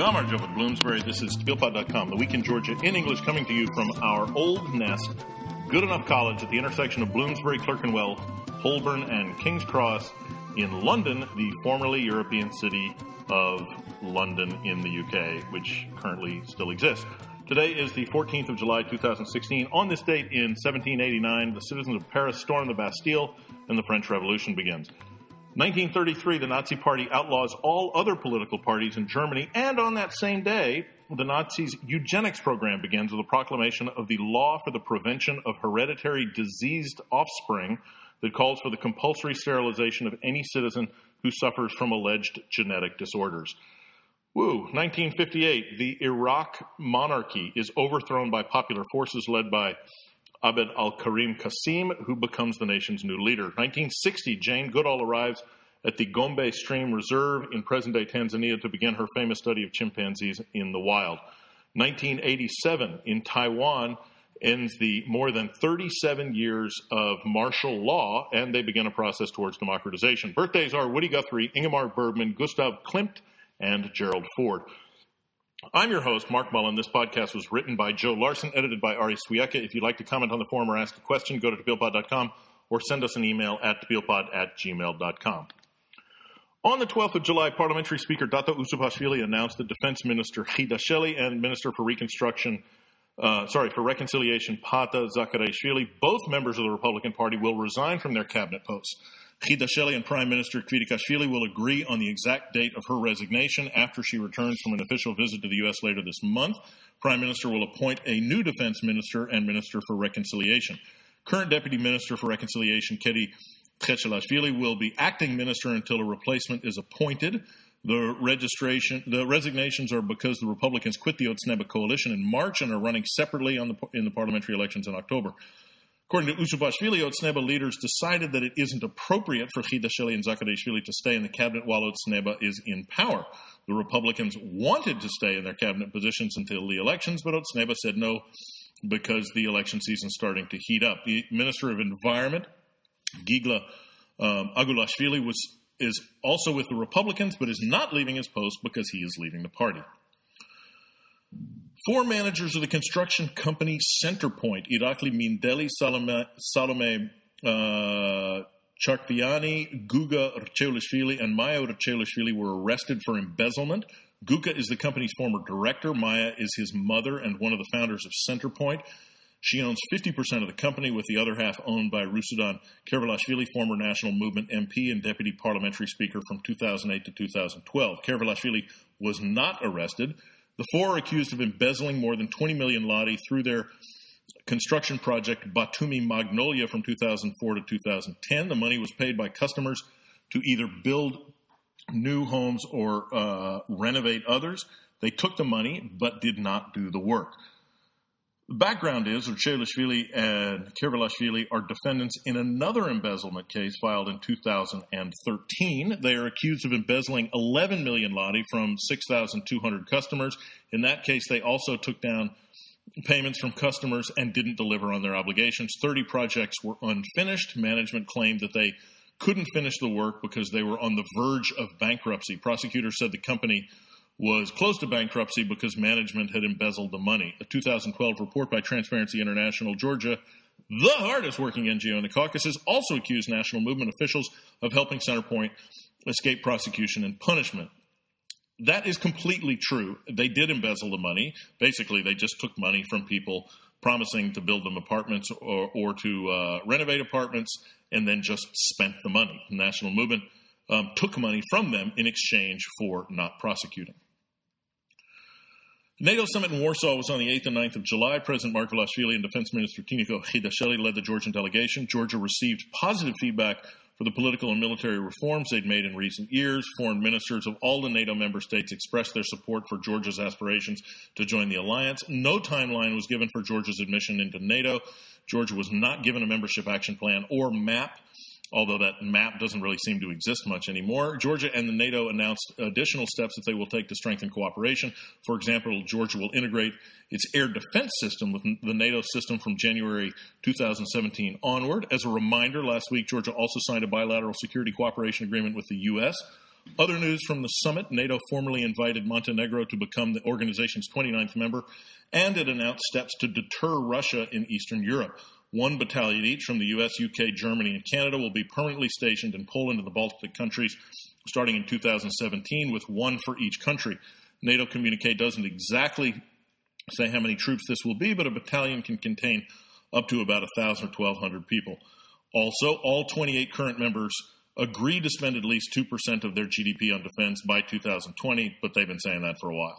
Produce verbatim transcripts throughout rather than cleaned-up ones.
I'm Arjo with Bloomsbury. This is Steel Pod dot com, the week in Georgia in English, coming to you from our old nest, Good Enough College at the intersection of Bloomsbury, Clerkenwell, Holborn, and King's Cross in London, the formerly European city of London in the U K, which currently still exists. Today is the fourteenth of July, two thousand sixteen. On this date in seventeen eighty-nine, the citizens of Paris storm the Bastille and the French Revolution begins. nineteen thirty-three, the Nazi Party outlaws all other political parties in Germany, and on that same day, the Nazis' eugenics program begins with a proclamation of the law for the prevention of hereditary diseased offspring that calls for the compulsory sterilization of any citizen who suffers from alleged genetic disorders. Woo! nineteen fifty-eight, the Iraq monarchy is overthrown by popular forces led by Abd al-Karim Qasim, who becomes the nation's new leader. nineteen sixty, Jane Goodall arrives at the Gombe Stream Reserve in present-day Tanzania to begin her famous study of chimpanzees in the wild. nineteen eighty-seven, in Taiwan, ends the more than thirty-seven years of martial law, and they begin a process towards democratization. Birthdays are Woody Guthrie, Ingemar Bergman, Gustav Klimt, and Gerald Ford. I'm your host, Mark Mullen. This podcast was written by Joe Larson, edited by Ari Swiecka. If you'd like to comment on the forum or ask a question, go to Steel Pod dot com or send us an email at steelpod at gmail dot com. On the twelfth of July, Parliamentary Speaker Dato Usupashvili announced that Defense Minister Khidasheli and Minister for Reconstruction, uh, sorry, for Reconciliation Pata Zakarishvili, both members of the Republican Party, will resign from their cabinet posts. Khidasheli and Prime Minister Kvirikashvili will agree on the exact date of her resignation after she returns from an official visit to the U S later this month. Prime Minister will appoint a new Defense Minister and Minister for Reconciliation. Current Deputy Minister for Reconciliation, Kedi Khechelashvili, will be acting minister until a replacement is appointed. The registration, the resignations are because the Republicans quit the Otzneba coalition in March and are running separately on the, in the parliamentary elections in October. According to Usupashvili, Otzneba leaders decided that it isn't appropriate for Khidasheli and Zakarishvili to stay in the cabinet while Otzneba is in power. The Republicans wanted to stay in their cabinet positions until the elections, but Otzneba said no because the election season is starting to heat up. The Minister of Environment, Gigla um, Agulashvili, was, is also with the Republicans, but is not leaving his post because he is leaving the party. Four managers of the construction company Centerpoint, Irakli Mindeli, Salome, Salome uh, Charkviani, Guga Rcheulishvili, and Maya Rcheulishvili, were arrested for embezzlement. Guga is the company's former director. Maya is his mother and one of the founders of Centerpoint. She owns fifty percent of the company, with the other half owned by Rusudan Kervelashvili, former National Movement M P and Deputy Parliamentary Speaker from two thousand eight to two thousand twelve. Kervelashvili was not arrested. The four are accused of embezzling more than twenty million lari through their construction project Batumi Magnolia from two thousand four to two thousand ten. The money was paid by customers to either build new homes or uh, renovate others. They took the money but did not do the work. The background is Rcheulishvili and Kervelashvili are defendants in another embezzlement case filed in two thousand thirteen. They are accused of embezzling eleven million lari from six thousand two hundred customers. In that case, they also took down payments from customers and didn't deliver on their obligations. thirty projects were unfinished. Management claimed that they couldn't finish the work because they were on the verge of bankruptcy. Prosecutors said the company was close to bankruptcy because management had embezzled the money. A two thousand twelve report by Transparency International, Georgia, the hardest working N G O in the Caucasus, also accused National Movement officials of helping Centerpoint escape prosecution and punishment. That is completely true. They did embezzle the money. Basically, they just took money from people promising to build them apartments or, or to uh, renovate apartments, and then just spent the money. The National Movement um, took money from them in exchange for not prosecuting. The NATO summit in Warsaw was on the eighth and ninth of July. President Margvelashvili and Defense Minister Tiniko Khidasheli led the Georgian delegation. Georgia received positive feedback for the political and military reforms they'd made in recent years. Foreign ministers of all the NATO member states expressed their support for Georgia's aspirations to join the alliance. No timeline was given for Georgia's admission into NATO. Georgia was not given a membership action plan or map, although that map doesn't really seem to exist much anymore. Georgia and the NATO announced additional steps that they will take to strengthen cooperation. For example, Georgia will integrate its air defense system with the NATO system from January two thousand seventeen onward. As a reminder, last week, Georgia also signed a bilateral security cooperation agreement with the U S. Other news from the summit: NATO formally invited Montenegro to become the organization's twenty-ninth member, and it announced steps to deter Russia in Eastern Europe. One battalion each from the U S, U K, Germany, and Canada will be permanently stationed in Poland and the Baltic countries starting in two thousand seventeen, with one for each country. NATO communique doesn't exactly say how many troops this will be, but a battalion can contain up to about one thousand or twelve hundred people. Also, all twenty-eight current members agreed to spend at least two percent of their G D P on defense by two thousand twenty, but they've been saying that for a while.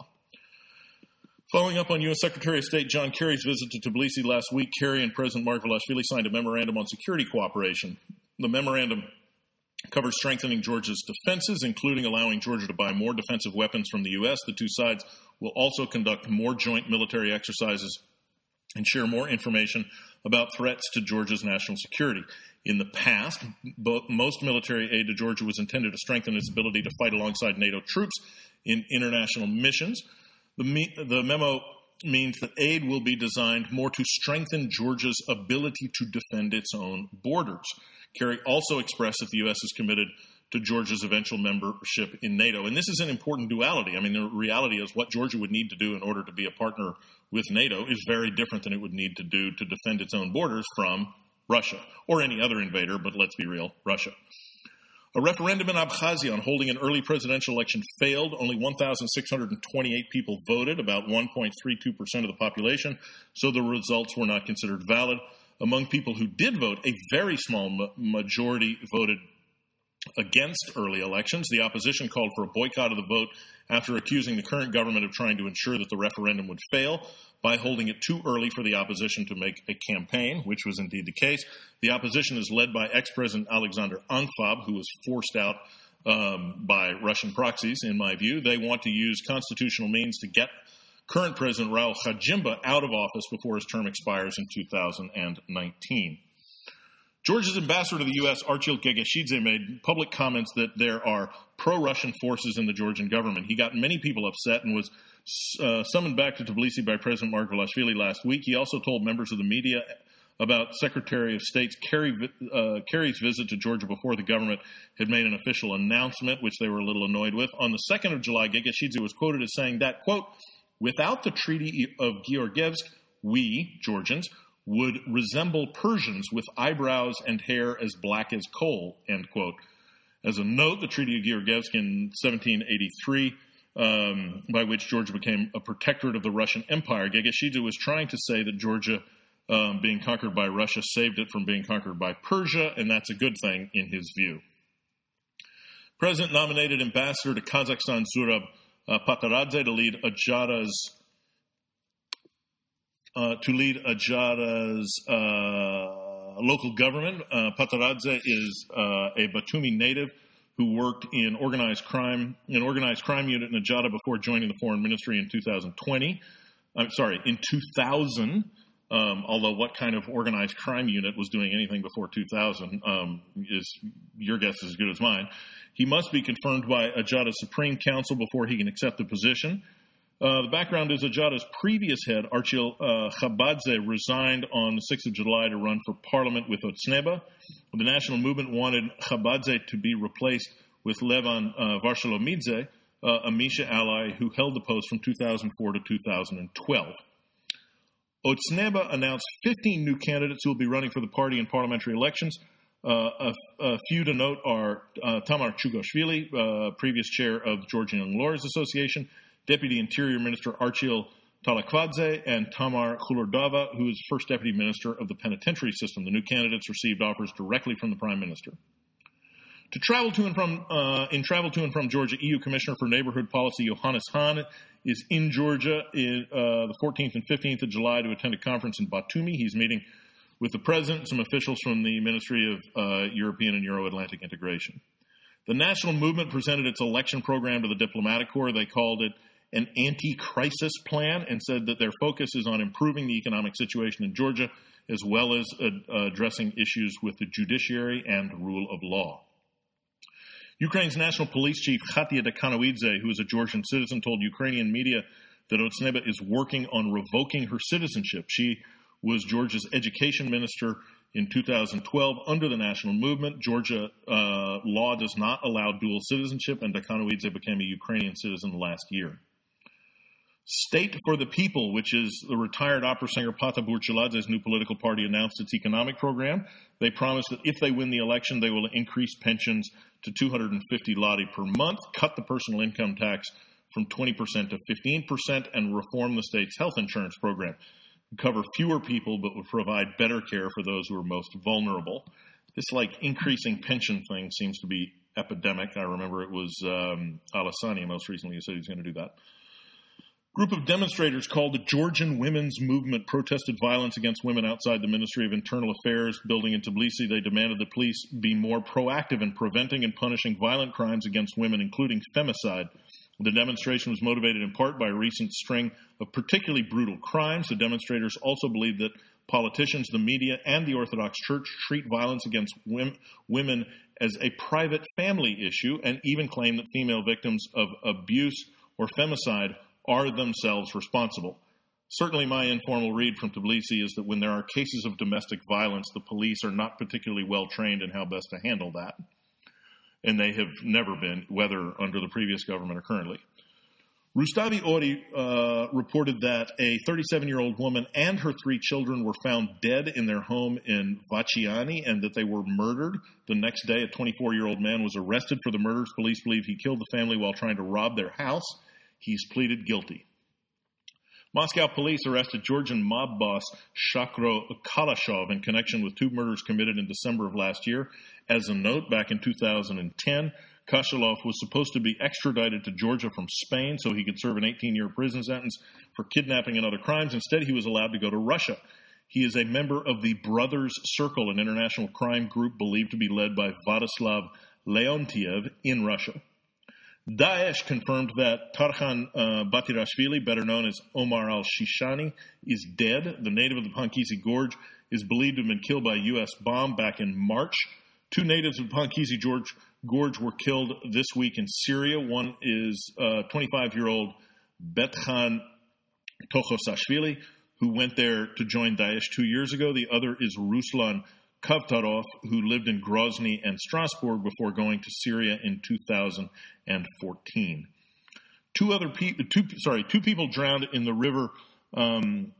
Following up on U S Secretary of State John Kerry's visit to Tbilisi last week, Kerry and President Margvelashvili signed a memorandum on security cooperation. The memorandum covers strengthening Georgia's defenses, including allowing Georgia to buy more defensive weapons from the U S. The two sides will also conduct more joint military exercises and share more information about threats to Georgia's national security. In the past, bo- most military aid to Georgia was intended to strengthen its ability to fight alongside NATO troops in international missions. The, me- the memo means that aid will be designed more to strengthen Georgia's ability to defend its own borders. Kerry also expressed that the U S is committed to Georgia's eventual membership in NATO. And this is an important duality. I mean, the reality is what Georgia would need to do in order to be a partner with NATO is very different than it would need to do to defend its own borders from Russia, or any other invader, but let's be real, Russia. A referendum in Abkhazia on holding an early presidential election failed. Only one thousand six hundred twenty-eight people voted, about one point three two percent of the population, so the results were not considered valid. Among people who did vote, a very small ma- majority voted against early elections. The opposition called for a boycott of the vote after accusing the current government of trying to ensure that the referendum would fail by holding it too early for the opposition to make a campaign, which was indeed the case. The opposition is led by ex-President Alexander Ankvab, who was forced out um, by Russian proxies, in my view. They want to use constitutional means to get current President Raul Khajimba out of office before his term expires in two thousand nineteen. Georgia's ambassador to the U S, Archil Gegeshidze, made public comments that there are pro-Russian forces in the Georgian government. He got many people upset and was uh, summoned back to Tbilisi by President Margvelashvili last week. He also told members of the media about Secretary of State's Kerry, uh, Kerry's visit to Georgia before the government had made an official announcement, which they were a little annoyed with. On the second of July, Gegeshidze was quoted as saying that, quote, "Without the Treaty of Georgievsk, we, Georgians, would resemble Persians with eyebrows and hair as black as coal," end quote. As a note, the Treaty of Georgievsk in seventeen eighty-three, um, by which Georgia became a protectorate of the Russian Empire, Gegeshidze was trying to say that Georgia, um, being conquered by Russia, saved it from being conquered by Persia, and that's a good thing in his view. President nominated ambassador to Kazakhstan, Zurab uh, Pataradze, to lead Ajada's Uh, to lead Ajada's uh, local government. Uh, Pataradze is uh, a Batumi native who worked in organized crime, an organized crime unit in Ajada before joining the foreign ministry in two thousand twenty. I'm sorry, in two thousand. Um, although what kind of organized crime unit was doing anything before two thousand um, is your guess is as good as mine. He must be confirmed by Ajada's Supreme Council before he can accept the position. Uh, the background is Ajada's previous head, Archil uh, Khabadze, resigned on the sixth of July to run for parliament with Otsneba. The national movement wanted Khabadze to be replaced with Levan uh, Varsholomidze, uh, a Misha ally who held the post from two thousand four to two thousand twelve. Otsneba announced fifteen new candidates who will be running for the party in parliamentary elections. Uh, a, a few to note are uh, Tamar Chugashvili, uh, previous chair of Georgian Young Lawyers Association, Deputy Interior Minister Archil Talakvadze, and Tamar Khulurdava, who is first Deputy Minister of the Penitentiary System. The new candidates received offers directly from the Prime Minister. To travel to and from, uh, in travel to and from Georgia, E U Commissioner for Neighborhood Policy Johannes Hahn is in Georgia in, uh, the fourteenth and fifteenth of July to attend a conference in Batumi. He's meeting with the President and some officials from the Ministry of uh, European and Euro-Atlantic Integration. The National Movement presented its election program to the Diplomatic Corps. They called it an anti-crisis plan and said that their focus is on improving the economic situation in Georgia as well as uh, addressing issues with the judiciary and rule of law. Ukraine's National Police Chief Khatia Dekanoidze, who is a Georgian citizen, told Ukrainian media that Otsneba is working on revoking her citizenship. She was Georgia's education minister in two thousand twelve under the national movement. Georgia uh, law does not allow dual citizenship, and Dekanoidze became a Ukrainian citizen last year. State for the People, which is the retired opera singer Pata Burchaladze's new political party, announced its economic program. They promised that if they win the election, they will increase pensions to two hundred fifty lari per month, cut the personal income tax from twenty percent to fifteen percent, and reform the state's health insurance program. Cover fewer people, but would provide better care for those who are most vulnerable. This, like, increasing pension thing seems to be epidemic. I remember it was um, Alassani most recently who said he was going to do that. Group of demonstrators called the Georgian Women's Movement protested violence against women outside the Ministry of Internal Affairs building in Tbilisi. They demanded the police be more proactive in preventing and punishing violent crimes against women, including femicide. The demonstration was motivated in part by a recent string of particularly brutal crimes. The demonstrators also believe that politicians, the media, and the Orthodox Church treat violence against women as a private family issue, and even claim that female victims of abuse or femicide are themselves responsible. Certainly my informal read from Tbilisi is that when there are cases of domestic violence, the police are not particularly well trained in how best to handle that. And they have never been, whether under the previous government or currently. Rustavi Ori uh, reported that a thirty-seven-year-old woman and her three children were found dead in their home in Vachiani and that they were murdered. The next day, a twenty-four-year-old man was arrested for the murders. Police believe he killed the family while trying to rob their house. He's pleaded guilty. Moscow police arrested Georgian mob boss Shakro Kalashov in connection with two murders committed in December of last year. As a note, back in two thousand ten, Kashalov was supposed to be extradited to Georgia from Spain so he could serve an eighteen-year prison sentence for kidnapping and other crimes. Instead, he was allowed to go to Russia. He is a member of the Brothers Circle, an international crime group believed to be led by Vladislav Leontiev in Russia. Daesh confirmed that Tarkhan uh, Batirashvili, better known as Omar al-Shishani, is dead. The native of the Pankisi Gorge is believed to have been killed by a U S bomb back in March. Two natives of the Pankisi Gorge, Gorge were killed this week in Syria. One is uh, twenty-five-year-old Bethan Tokhosashvili, who went there to join Daesh two years ago. The other is Ruslan Kavtarov, who lived in Grozny and Strasbourg before going to Syria in two thousand fourteen. Two other people, two, sorry, two people drowned in the river um,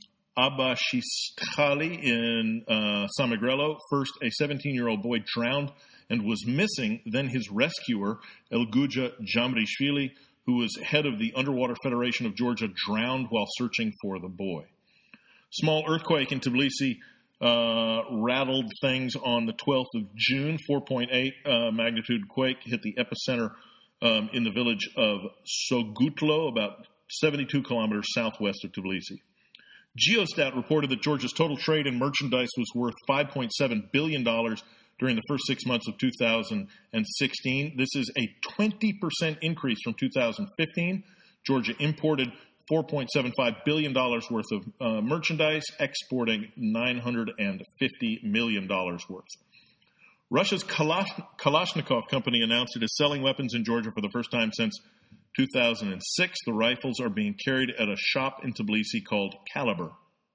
Abashistkhali in uh, Samegrelo. First, a seventeen-year-old boy drowned and was missing. Then his rescuer, Elguja Jamrishvili, who was head of the Underwater Federation of Georgia, drowned while searching for the boy. Small earthquake in Tbilisi Uh, rattled things on the twelfth of June. four point eight uh, magnitude quake hit the epicenter um, in the village of Sogutlo, about seventy-two kilometers southwest of Tbilisi. Geostat reported that Georgia's total trade in merchandise was worth five point seven billion dollars during the first six months of two thousand sixteen. This is a twenty percent increase from two thousand fifteen. Georgia imported four point seven five billion dollars worth of uh, merchandise, exporting nine hundred fifty million dollars worth. Russia's Kalash- Kalashnikov company announced it is selling weapons in Georgia for the first time since two thousand six. The rifles are being carried at a shop in Tbilisi called Caliber.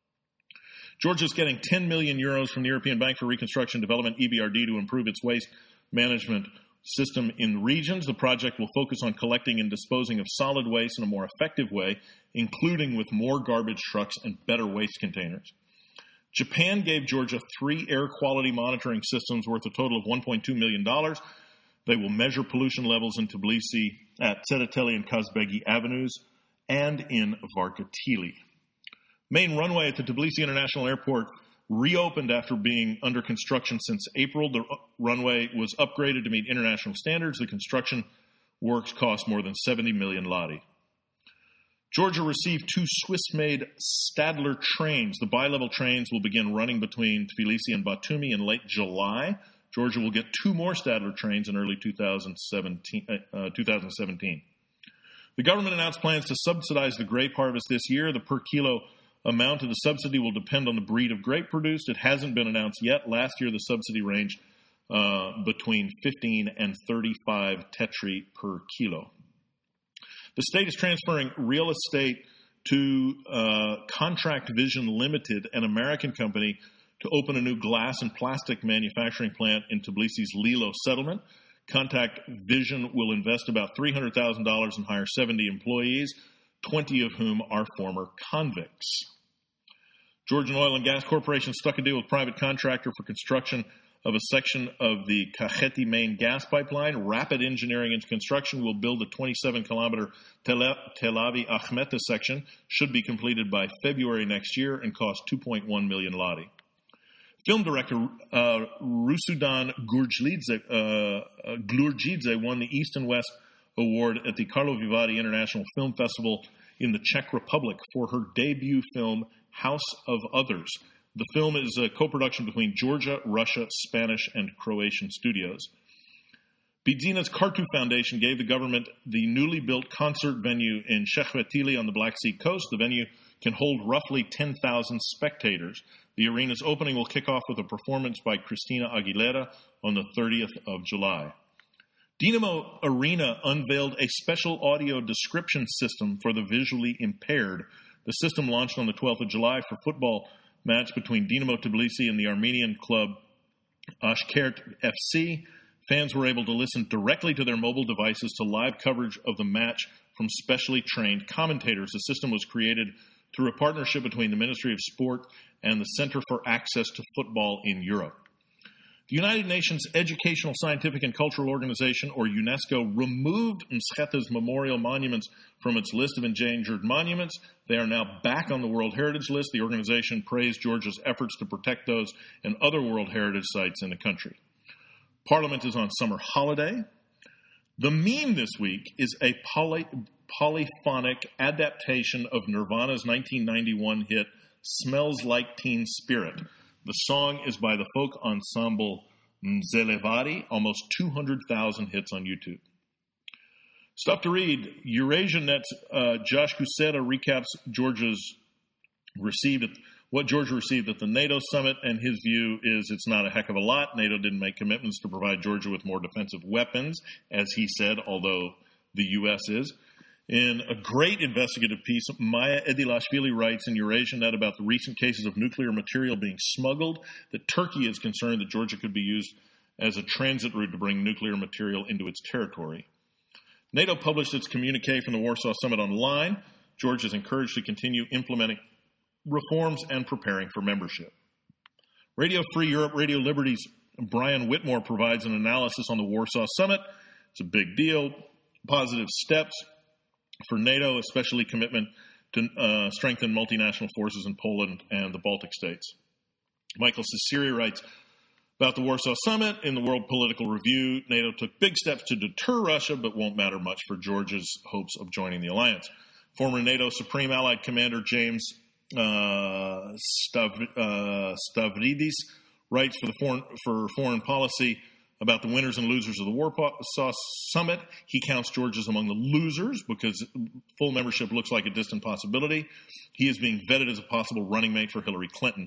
Georgia is getting ten million euros from the European Bank for Reconstruction and Development, E B R D, to improve its waste management system in regions. The project will focus on collecting and disposing of solid waste in a more effective way, including with more garbage trucks and better waste containers. Japan gave Georgia three air quality monitoring systems worth a total of one point two million dollars. They will measure pollution levels in Tbilisi at Tsereteli and Kazbegi Avenues and in Varkatili. Main runway at the Tbilisi International Airport reopened after being under construction since April. The runway was upgraded to meet international standards. The construction works cost more than seventy million lari. Georgia received two Swiss-made Stadler trains. The bi-level trains will begin running between Tbilisi and Batumi in late July. Georgia will get two more Stadler trains in early two thousand seventeen. Uh, two thousand seventeen. The government announced plans to subsidize the grape harvest this year. The per kilo amount of the subsidy will depend on the breed of grape produced. It hasn't been announced yet. Last year, the subsidy ranged uh, between fifteen and thirty-five tetri per kilo. The state is transferring real estate to uh, Contract Vision Limited, an American company, to open a new glass and plastic manufacturing plant in Tbilisi's Lilo settlement. Contact Vision will invest about three hundred thousand dollars and hire seventy employees, twenty of whom are former convicts. Georgian Oil and Gas Corporation struck a deal with private contractor for construction of a section of the Kakheti main gas pipeline. Rapid Engineering and Construction will build a twenty-seven kilometer Tel Aviv-Achmeta section, should be completed by February next year and cost two point one million lari. Film director uh, Rusudan Gurjidze, uh, Glurjidze won the East and West Award at the Karlovy Vary International Film Festival in the Czech Republic for her debut film, House of Others. The film is a co-production between Georgia, Russia, Spanish, and Croatian studios. Bidzina's Kartu Foundation gave the government the newly built concert venue in Shehvetili on the Black Sea coast. The venue can hold roughly ten thousand spectators. The arena's opening will kick off with a performance by Christina Aguilera on the thirtieth of July. Dinamo Arena unveiled a special audio description system for the visually impaired. The system launched on the twelfth of July for football match between Dinamo Tbilisi and the Armenian club Ashkert F C. Fans were able to listen directly to their mobile devices to live coverage of the match from specially trained commentators. The system was created through a partnership between the Ministry of Sport and the Center for Access to Football in Europe. The United Nations Educational, Scientific, and Cultural Organization, or UNESCO, removed Mskheta's memorial monuments from its list of endangered monuments. They are now back on the World Heritage List. The organization praised Georgia's efforts to protect those and other World Heritage sites in the country. Parliament is on summer holiday. The meme this week is a poly, polyphonic adaptation of Nirvana's nineteen ninety-one hit, Smells Like Teen Spirit. The song is by the folk ensemble Mzelevari, almost two hundred thousand hits on YouTube. Stuff to read. EurasiaNet's uh, Josh Kucera recaps Georgia's received at, what Georgia received at the NATO summit, and his view is it's not a heck of a lot. NATO didn't make commitments to provide Georgia with more defensive weapons, as he said, although the U S is. In a great investigative piece, Maya Edilashvili writes in EurasiaNet about the recent cases of nuclear material being smuggled, that Turkey is concerned that Georgia could be used as a transit route to bring nuclear material into its territory. NATO published its communique from the Warsaw Summit online. Georgia is encouraged to continue implementing reforms and preparing for membership. Radio Free Europe, Radio Liberty's Brian Whitmore provides an analysis on the Warsaw Summit. It's a big deal. Positive steps for NATO, especially commitment to uh, strengthen multinational forces in Poland and the Baltic states. Michael Ciceri writes about the Warsaw Summit in the World Political Review. NATO took big steps to deter Russia, but won't matter much for Georgia's hopes of joining the alliance. Former NATO Supreme Allied Commander James uh, Stav- uh, Stavridis writes for the foreign, for foreign policy about the winners and losers of the Warsaw Summit. He counts Georgia as among the losers because full membership looks like a distant possibility. He is being vetted as a possible running mate for Hillary Clinton.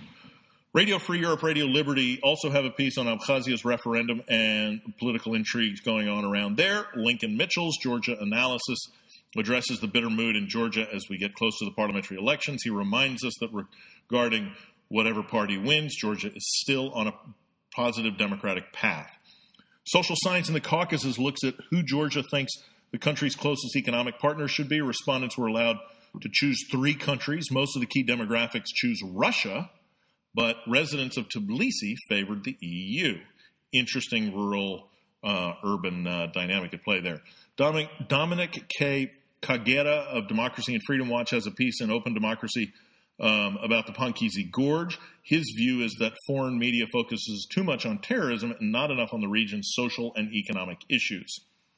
Radio Free Europe, Radio Liberty also have a piece on Abkhazia's referendum and political intrigues going on around there. Lincoln Mitchell's Georgia analysis addresses the bitter mood in Georgia as we get close to the parliamentary elections. He reminds us that regarding whatever party wins, Georgia is still on a positive democratic path. Social Science in the Caucasus looks at who Georgia thinks the country's closest economic partners should be. Respondents were allowed to choose three countries. Most of the key demographics choose Russia, but residents of Tbilisi favored the E U. Interesting rural, uh, urban uh, dynamic at play there. Dominic, Dominic K. Kagera of Democracy and Freedom Watch has a piece in Open Democracy um, about the Pankizi Gorge. His view is that foreign media focuses too much on terrorism and not enough on the region's social and economic issues.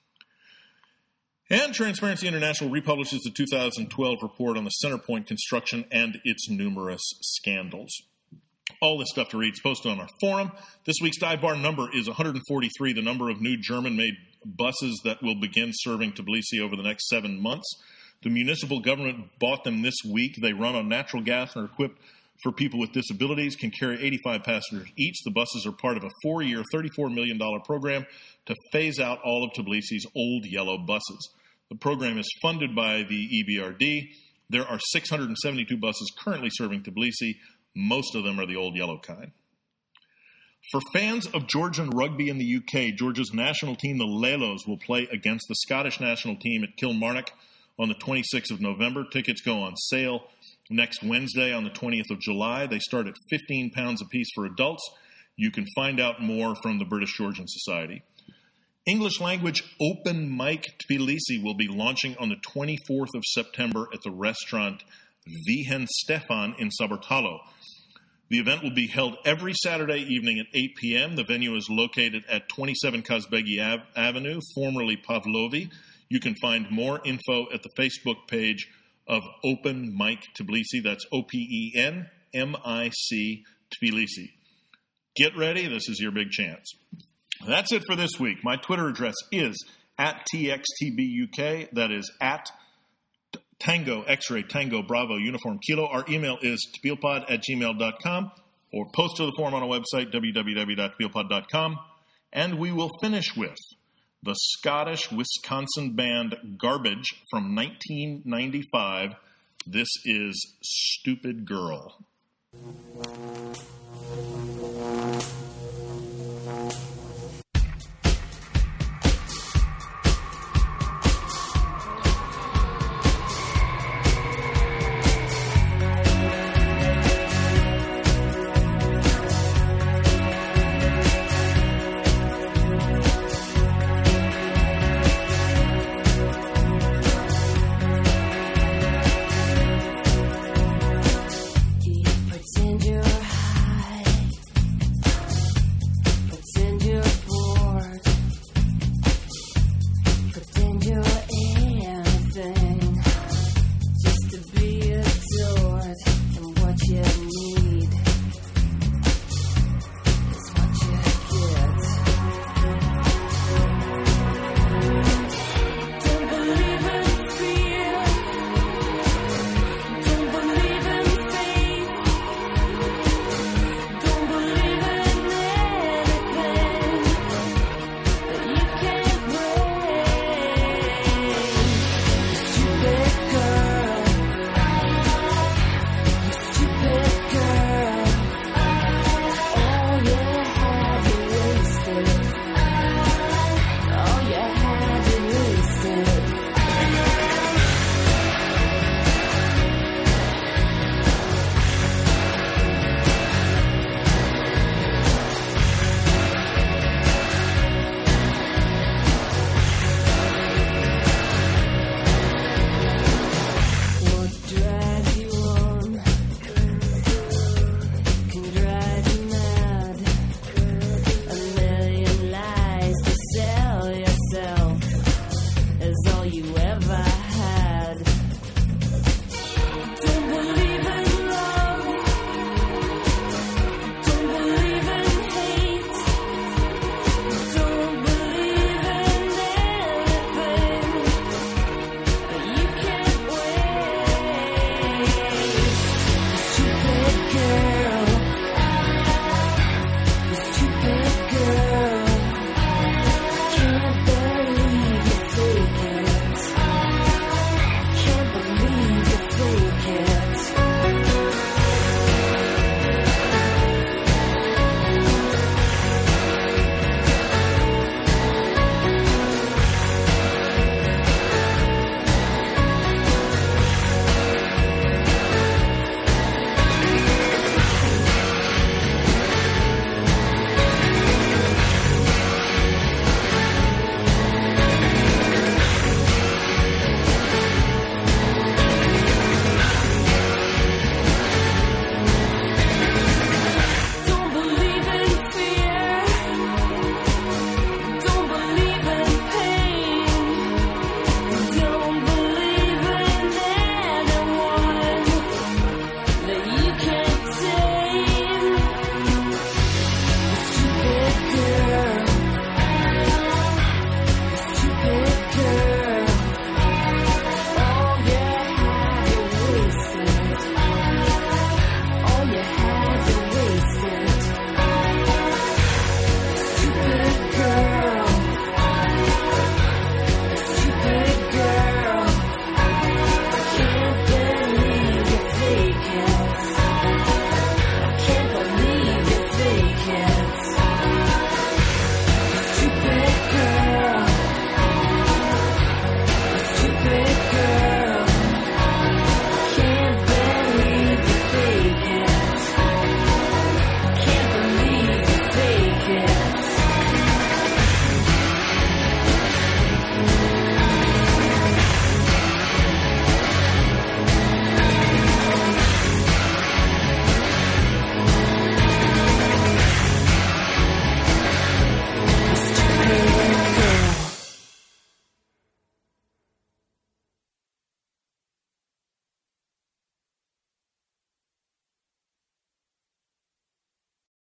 And Transparency International republishes the two thousand twelve report on the Centerpoint construction and its numerous scandals. All this stuff to read is posted on our forum. This week's dive bar number is one hundred forty-three, the number of new German-made buses that will begin serving Tbilisi over the next seven months. The municipal government bought them this week. They run on natural gas and are equipped for people with disabilities, can carry eighty-five passengers each. The buses are part of a four-year, thirty-four million dollars program to phase out all of Tbilisi's old yellow buses. The program is funded by the E B R D. There are six hundred seventy-two buses currently serving Tbilisi. Most of them are the old yellow kind. For fans of Georgian rugby in the U K, Georgia's national team, the Lelos, will play against the Scottish national team at Kilmarnock on the twenty-sixth of November. Tickets go on sale next Wednesday on the twentieth of July. They start at fifteen pounds apiece for adults. You can find out more from the British Georgian Society. English language open mic Tbilisi will be launching on the twenty-fourth of September at the restaurant Vihen Stefan in Sabortalo. The event will be held every Saturday evening at eight p.m. The venue is located at twenty-seven Kazbegi Ave- Avenue, formerly Pavlovi. You can find more info at the Facebook page of Open Mic Tbilisi. That's O P E N M I C Tbilisi. Get ready. This is your big chance. That's it for this week. My Twitter address is at T X T B U K. That is at Tango, X-Ray, Tango, Bravo, Uniform, Kilo. Our email is tbilpod at gmail dot com, or post to the form on our website, w w w dot tbilpod dot com. And we will finish with the Scottish-Wisconsin band Garbage from nineteen ninety-five. This is Stupid Girl.